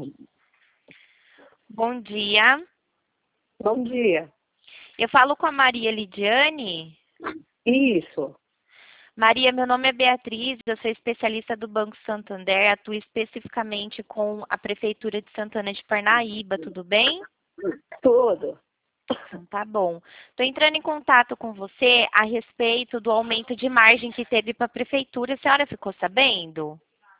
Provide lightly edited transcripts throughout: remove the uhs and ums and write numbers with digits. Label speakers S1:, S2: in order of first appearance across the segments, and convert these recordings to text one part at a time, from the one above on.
S1: Bom dia.
S2: Bom dia.
S1: Eu falo com a Maria Lidiane.
S2: Isso.
S1: Maria, meu nome é Beatriz, eu sou especialista do Banco Santander, atuo especificamente com a Prefeitura de Santana de Parnaíba, tudo bem?
S2: Tudo.
S1: Então, tá bom. Estou entrando em contato com você a respeito do aumento de margem que teve para a Prefeitura. A senhora ficou sabendo?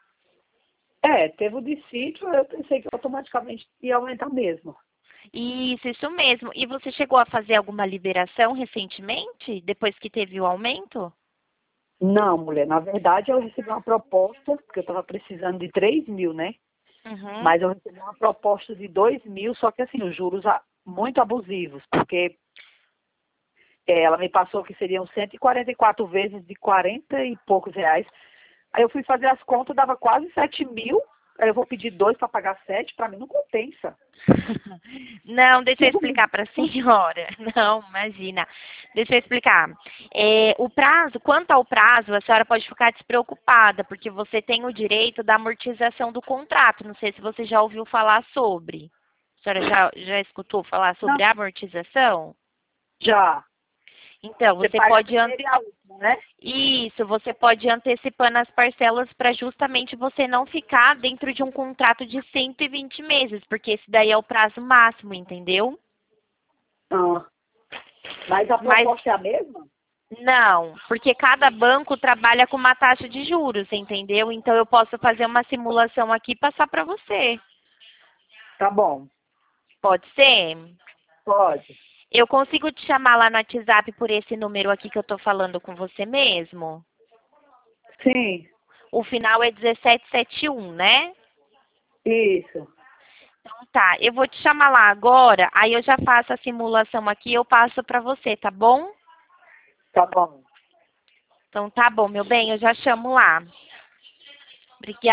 S2: Teve o de sítio, eu pensei que automaticamente ia aumentar mesmo.
S1: Isso mesmo. E você chegou a fazer alguma liberação recentemente, depois que teve o aumento?
S2: Não, mulher, na verdade eu recebi uma proposta, porque eu estava precisando de 3 mil, né?
S1: Uhum.
S2: Mas eu recebi uma proposta de 2 mil, só que assim, os juros muito abusivos, porque ela me passou que seriam 144 vezes de 40 e poucos reais. Aí eu fui fazer as contas, dava quase 7 mil, aí eu vou pedir 2 para pagar 7, para mim não compensa.
S1: Não, deixa eu explicar para a senhora. Não, imagina. Deixa eu explicar. O prazo, quanto ao prazo, a senhora pode ficar despreocupada, porque você tem o direito da amortização do contrato. Não sei se você já ouviu falar sobre. A senhora já escutou falar
S2: Não,
S1: sobre a amortização?
S2: já.
S1: Então,
S2: Você
S1: você
S2: paga a
S1: pode
S2: primeira e a última, né?
S1: isso, você pode ir antecipando as parcelas para justamente você não ficar dentro de um contrato de 120 meses, porque esse daí é o prazo máximo, entendeu?
S2: Ah, mas a
S1: Mas
S2: proposta é a mesma?
S1: não, porque cada banco trabalha com uma taxa de juros, entendeu? Então eu posso fazer uma simulação aqui e passar para você.
S2: Tá bom,
S1: Pode ser?
S2: pode.
S1: Eu consigo te chamar lá no WhatsApp por esse número aqui que eu tô falando com você mesmo?
S2: Sim,
S1: O final é 1771, né?
S2: isso.
S1: Então tá, eu vou te chamar lá agora, aí eu já faço a simulação aqui e eu passo para você, tá bom?
S2: Tá bom.
S1: Então tá bom, meu bem, eu já chamo lá. Obrigada.